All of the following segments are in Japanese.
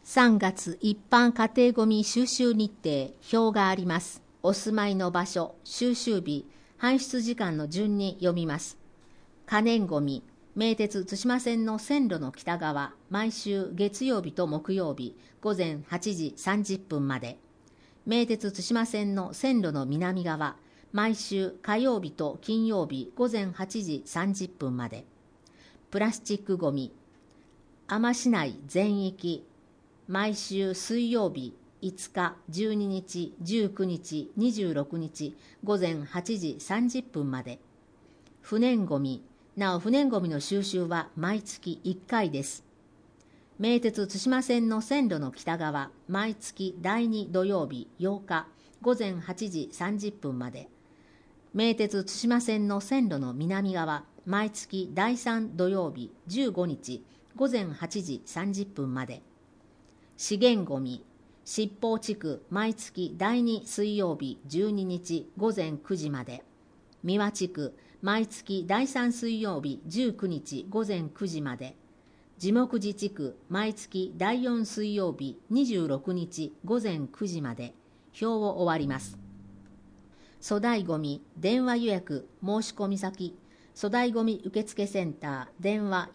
3月一般家庭ごみ収集日程表があります。お住まいの場所、収集日、搬出時間の順に読みます。可燃ごみ、名鉄対馬線の線路の北側、毎週月曜日と木曜日午前8時30分まで。名鉄対馬線の線路の南側、毎週火曜日と金曜日午前8時30分まで。プラスチックごみ、海士市内全域、毎週水曜日5日、12日、19日、26日午前8時30分まで。不燃ごみ、なお不燃ごみの収集は毎月1回です。名鉄対馬線の線路の北側、毎月第2土曜日8日午前8時30分まで。名鉄対馬線の線路の南側、毎月第3土曜日15日午前8時30分まで。資源ごみ、七宝地区毎月第2水曜日12日午前9時まで。三輪地区毎月第3水曜日19日午前9時まで。地木寺地区毎月第4水曜日26日午前9時まで。表を終わります。粗大ごみ電話予約申し込み先、粗大ごみ受付センター電話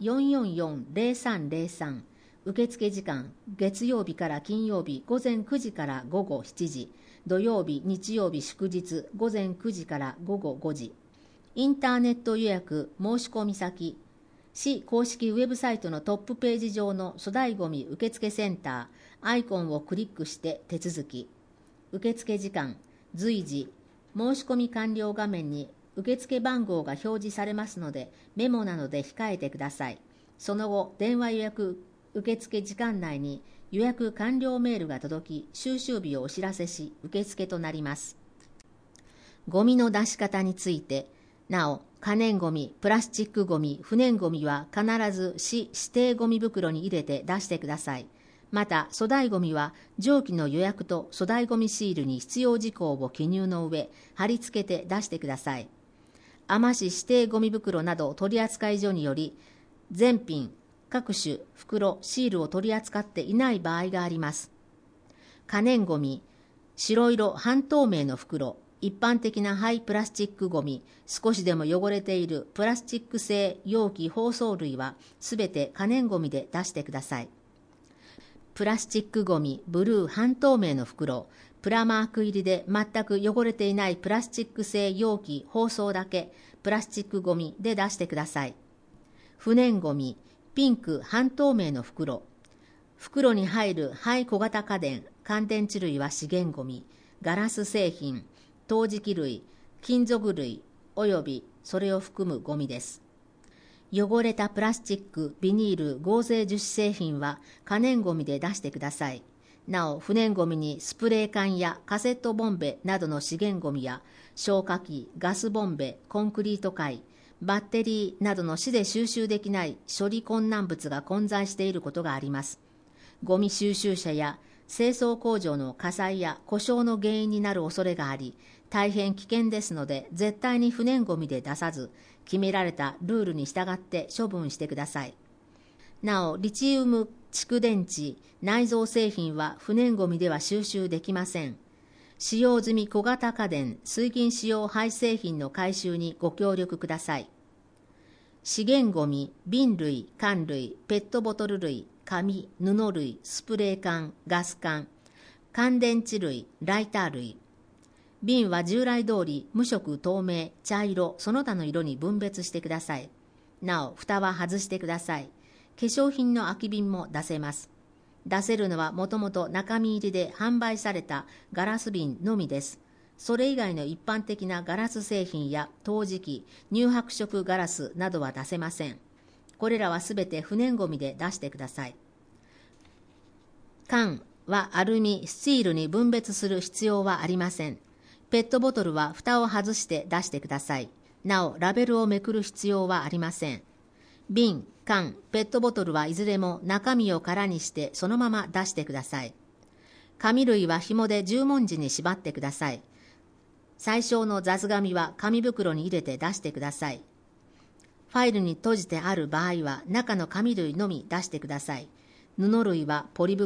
444-0303。受付時間、月曜日から金曜日午前9時から午後7時、土曜日、日曜日、祝日午前9時から午後5時。インターネット予約申し込み先、市公式ウェブサイトのトップページ上の粗大ごみ受付センターアイコンをクリックして手続き。受付時間、随時、申し込み完了画面に受付番号が表示されますので、メモなどで控えてください。その後、電話予約受付時間内に予約完了メールが届き、収集日をお知らせし、受付となります。ゴミの出し方について、なお、可燃ゴミ、プラスチックゴミ、不燃ゴミは必ず市指定ゴミ袋に入れて出してください。また、粗大ゴミは上記の予約と粗大ゴミシールに必要事項を記入の上、貼り付けて出してください。海士市指定ゴミ袋など取扱所により、全品、各種袋、シールを取り扱っていない場合があります。可燃ごみ、白色半透明の袋、一般的な廃プラスチックごみ、少しでも汚れているプラスチック製容器包装類はすべて可燃ごみで出してください。プラスチックごみ、ブルー半透明の袋、プラマーク入りで全く汚れていないプラスチック製容器包装だけプラスチックごみで出してください。不燃ごみ、ピンク半透明の袋、袋に入る廃小型家電、乾電池類は資源ごみ、ガラス製品、陶磁器類、金属類およびそれを含むゴミです。汚れたプラスチック、ビニール、合成樹脂製品は可燃ごみで出してください。なお、不燃ごみにスプレー缶やカセットボンベなどの資源ごみや消火器、ガスボンベ、コンクリート塊、バッテリーなどの市で収集できない処理困難物が混在していることがあります。ゴミ収集車や清掃工場の火災や故障の原因になる恐れがあり、大変危険ですので、絶対に不燃ごみで出さず、決められたルールに従って処分してください。なお、リチウム蓄電池、内蔵製品は不燃ごみでは収集できません。使用済み小型家電、水銀使用廃製品の回収にご協力ください。資源ごみ、瓶類、缶類、ペットボトル類、紙、布類、スプレー缶、ガス缶、乾電池類、ライター類。瓶は従来通り無色透明、茶色、その他の色に分別してください。なお、蓋は外してください。化粧品の空き瓶も出せます。出せるのはもともと中身入りで販売されたガラス瓶のみです。それ以外の一般的なガラス製品や陶磁器、乳白色ガラスなどは出せません。これらはすべて不燃ごみで出してください。缶はアルミ、スチールに分別する必要はありません。ペットボトルは蓋を外して出してください。なお、ラベルをめくる必要はありません。瓶、缶、ペットボトルはいずれも中身を空にしてそのまま出してください。紙類は紐で十文字に縛ってください。最小の雑紙は紙袋に入れて出してください。ファイルに閉じてある場合は中の紙類のみ出してください。布類はポリ袋、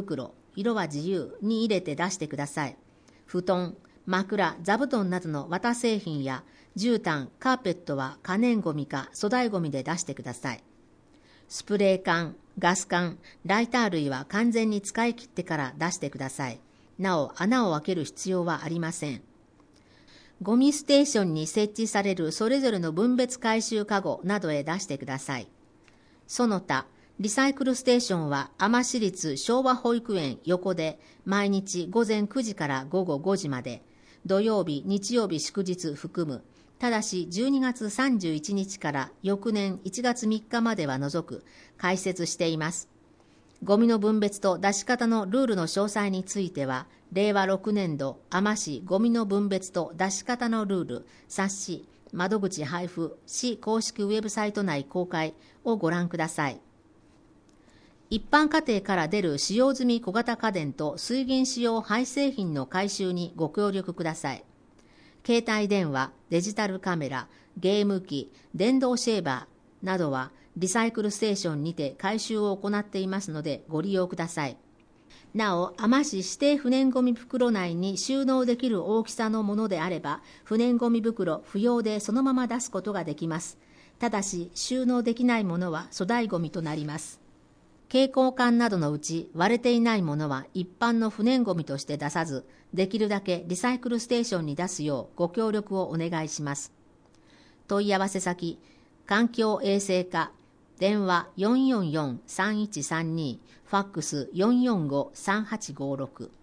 色は自由に入れて出してください。布団、枕、座布団などの綿製品や絨毯、カーペットは可燃ごみか粗大ごみで出してください。スプレー缶、ガス缶、ライター類は完全に使い切ってから出してください。なお、穴を開ける必要はありません。ゴミステーションに設置されるそれぞれの分別回収カゴなどへ出してください。その他、リサイクルステーションは海士市立昭和保育園横で毎日午前9時から午後5時まで、土曜日、日曜日祝日含む、ただし12月31日から翌年1月3日までは除く、開設しています。ゴミの分別と出し方のルールの詳細については、令和6年度海士市ゴミの分別と出し方のルール冊子窓口配布市公式ウェブサイト内公開をご覧ください。一般家庭から出る使用済み小型家電と水銀使用廃製品の回収にご協力ください。携帯電話、デジタルカメラ、ゲーム機、電動シェーバーなどはリサイクルステーションにて回収を行っていますのでご利用ください。なお、海士指定不燃ごみ袋内に収納できる大きさのものであれば、不燃ごみ袋不要でそのまま出すことができます。ただし、収納できないものは粗大ごみとなります。蛍光管などのうち割れていないものは一般の不燃ごみとして出さず、できるだけリサイクルステーションに出すようご協力をお願いします。問い合わせ先、環境衛生課、電話 444-3132、ファックス 445-3856